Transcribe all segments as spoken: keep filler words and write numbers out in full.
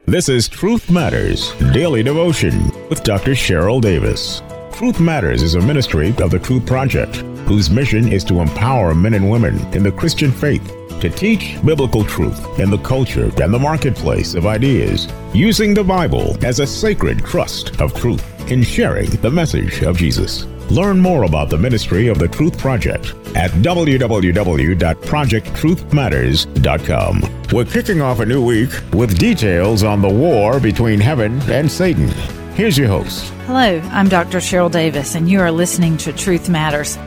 This is Truth Matters Daily Devotion with Doctor Cheryl Davis. Truth Matters is a ministry of the Truth Project, whose mission is to empower men and women in the Christian faith to teach biblical truth in the culture and the marketplace of ideas, using the Bible as a sacred trust of truth in sharing the message of Jesus. Learn more about the ministry of the Truth Project at w w w dot project truth matters dot com. We're kicking off a new week with details on the war between heaven and Satan. Here's your host. Hello, I'm Doctor Cheryl Davis, and you are listening to Truth Matters.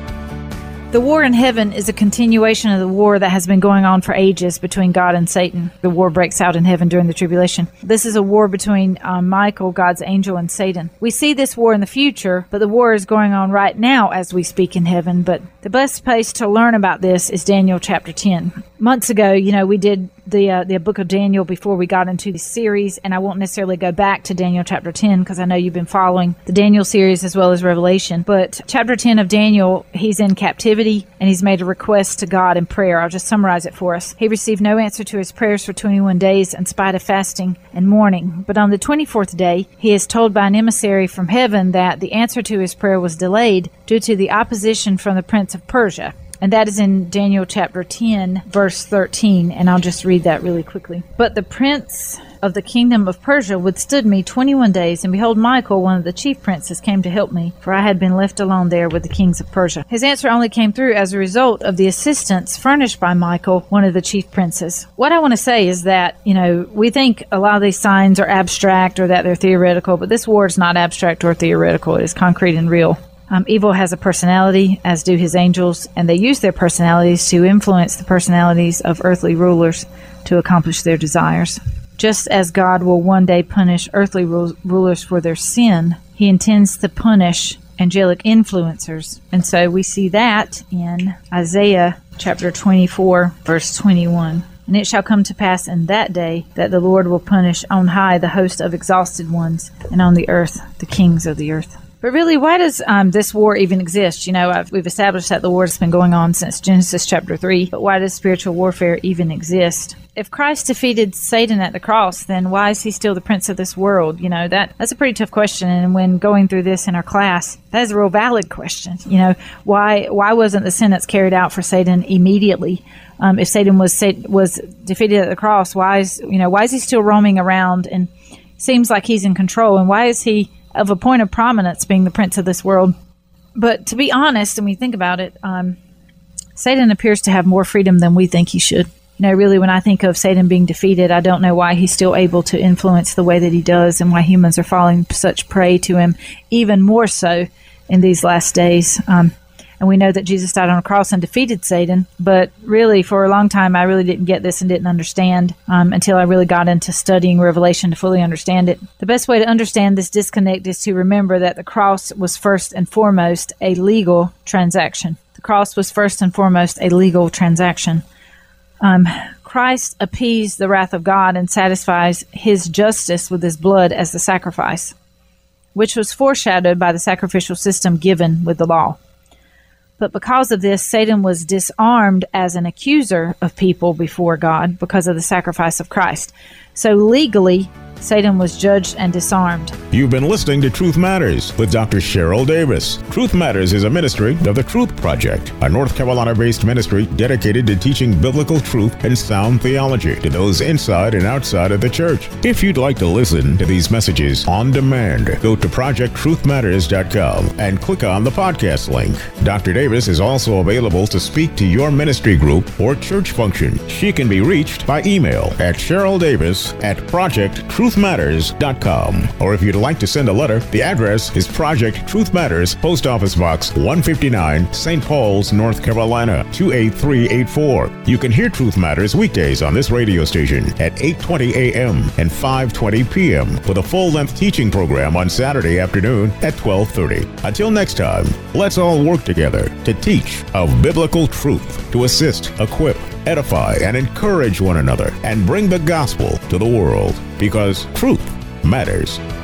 The war in heaven is a continuation of the war that has been going on for ages between God and Satan. The war breaks out in heaven during the tribulation. This is a war between uh, Michael, God's angel, and Satan. We see this war in the future, but the war is going on right now as we speak in heaven. But the best place to learn about this is Daniel chapter ten. Months ago, you know, we did the uh, the book of Daniel before we got into the series, and I won't necessarily go back to Daniel chapter ten because I know you've been following the Daniel series as well as Revelation. But chapter ten of Daniel, he's in captivity, and he's made a request to God in prayer. I'll just summarize it for us. He received no answer to his prayers for twenty-one days in spite of fasting and mourning. But on the twenty-fourth day, he is told by an emissary from heaven that the answer to his prayer was delayed due to the opposition from the prince of Persia. And that is in Daniel chapter ten, verse thirteen, and I'll just read that really quickly. But the prince of the kingdom of Persia withstood me twenty-one days, and behold, Michael, one of the chief princes, came to help me, for I had been left alone there with the kings of Persia. His answer only came through as a result of the assistance furnished by Michael, one of the chief princes. What I want to say is that, you know, we think a lot of these signs are abstract or that they're theoretical, but this war is not abstract or theoretical. It is concrete and real. Um, evil has a personality, as do his angels, and they use their personalities to influence the personalities of earthly rulers to accomplish their desires. Just as God will one day punish earthly ru- rulers for their sin, he intends to punish angelic influencers. And so we see that in Isaiah chapter twenty-four, verse twenty-one. And it shall come to pass in that day that the Lord will punish on high the host of exhausted ones, and on the earth the kings of the earth. But really, why does um, this war even exist? You know, I've, we've established that the war has been going on since Genesis chapter three, but why does spiritual warfare even exist? If Christ defeated Satan at the cross, then why is he still the prince of this world? You know, that that's a pretty tough question, and when going through this in our class, that is a real valid question. You know, why why wasn't the sentence carried out for Satan immediately? Um, if Satan was was defeated at the cross, why is, you know, why is he still roaming around and seems like he's in control, and why is he of a point of prominence being the prince of this world? But to be honest, and we think about it, um, Satan appears to have more freedom than we think he should. You know, really, when I think of Satan being defeated, I don't know why he's still able to influence the way that he does and why humans are falling such prey to him, even more so in these last days. Um, and we know that Jesus died on a cross and defeated Satan, but really, for a long time, I really didn't get this and didn't understand um, until I really got into studying Revelation to fully understand it. The best way to understand this disconnect is to remember that the cross was first and foremost a legal transaction. The cross was first and foremost a legal transaction. Um, Christ appeased the wrath of God and satisfies his justice with his blood as the sacrifice, which was foreshadowed by the sacrificial system given with the law. But because of this, Satan was disarmed as an accuser of people before God because of the sacrifice of Christ. So legally, Satan was judged and disarmed. You've been listening to Truth Matters with Doctor Cheryl Davis. Truth Matters is a ministry of the Truth Project, a North Carolina-based ministry dedicated to teaching biblical truth and sound theology to those inside and outside of the church. If you'd like to listen to these messages on demand, go to project truth matters dot com and click on the podcast link. Doctor Davis is also available to speak to your ministry group or church function. She can be reached by email at cheryl davis at project truth matters dot com. Or if you'd like to send a letter, the address is Project Truth Matters, Post Office Box one fifty-nine, Saint Paul's, North Carolina, two eight three eight four. You can hear Truth Matters weekdays on this radio station at eight twenty a.m. and five twenty p.m. with a full-length teaching program on Saturday afternoon at twelve thirty. Until next time, let's all work together to teach of biblical truth, to assist, equip, edify, and encourage one another, and bring the gospel to the world, because truth matters.